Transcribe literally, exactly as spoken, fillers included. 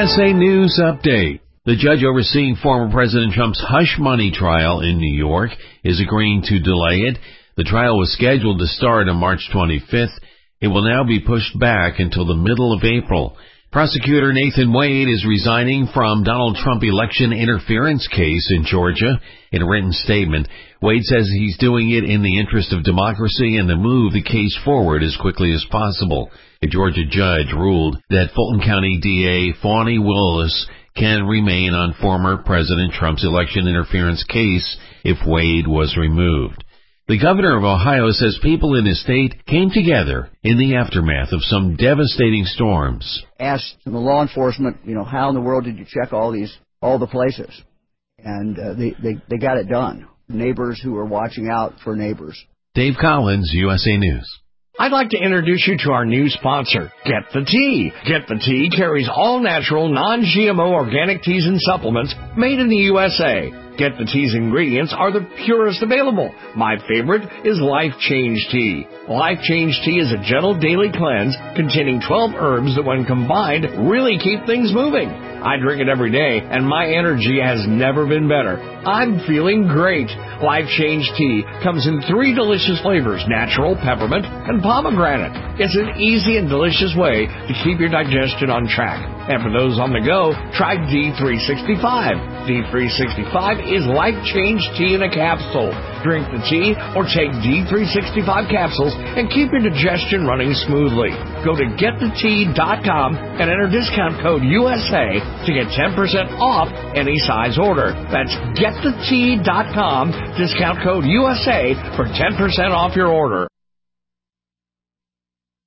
S A News Update. The judge overseeing former President Trump's hush money trial in New York is agreeing to delay it. The trial was scheduled to start on March twenty-fifth. It will now be pushed back until the middle of April. Prosecutor Nathan Wade is resigning from Donald Trump election interference case in Georgia. In a written statement, Wade says he's doing it in the interest of democracy and to move the case forward as quickly as possible. A Georgia judge ruled that Fulton County D A Fani Willis can remain on former President Trump's election interference case if Wade was removed. The governor of Ohio says people in his state came together in the aftermath of some devastating storms. Asked the law enforcement, you know, how in the world did you check all these, all the places? And uh, they, they, they got it done. Neighbors who were watching out for neighbors. Dave Collins, U S A News. I'd like to introduce you to our new sponsor, Get the Tea. Get the Tea carries all natural, non-G M O organic teas and supplements made in the U S A. Get the Tea's ingredients are the purest available. My favorite is Life Change Tea. Life Change Tea is a gentle daily cleanse containing twelve herbs that when combined really keep things moving. I drink it every day and my energy has never been better. I'm feeling great. Life Change Tea comes in three delicious flavors, natural, peppermint, and pomegranate. It's an easy and delicious way to keep your digestion on track. And for those on the go, try D three sixty-five. D three sixty-five is Life Change Tea in a capsule. Drink the tea or take D three sixty-five capsules and keep your digestion running smoothly. Go to get the tea dot com and enter discount code U S A to get ten percent off any size order. That's get the tea dot com, discount code U S A for ten percent off your order.